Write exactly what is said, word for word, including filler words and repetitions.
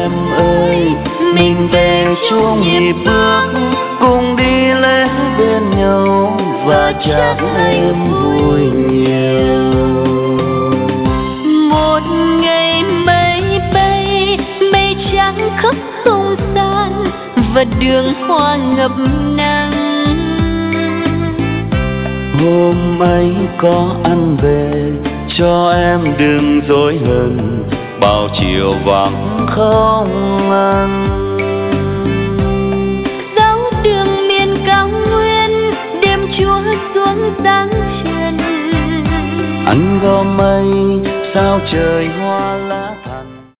em ơi, mình về chung nhịp bước, cùng đi lễ bên nhau và chắc em vui nhiều. Một ngày mây bay, mây trắng khắp không gian và đường hoa ngập nắng. Hôm ấy có ăn về cho em đừng dối hờn, bao chiều vắng không ăn. Dấu đường miền cao nguyên, đêm chúa xuống dáng trần. Ăn gom mây sao trời hoa